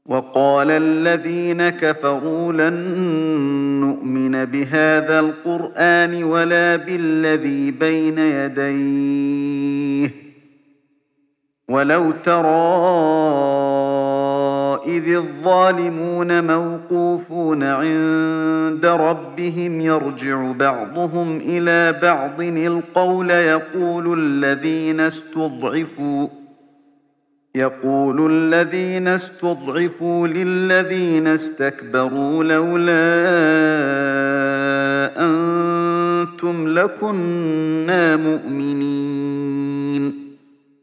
وقال الذين كفروا لن نؤمن بهذا القرآن ولا بالذي بين يديه ولو ترى إذ الظالمون موقوفون عند ربهم يرجع بعضهم إلى بعض القول يقول الذين استضعفوا للذين استكبروا لولا أنتم لكنا مؤمنين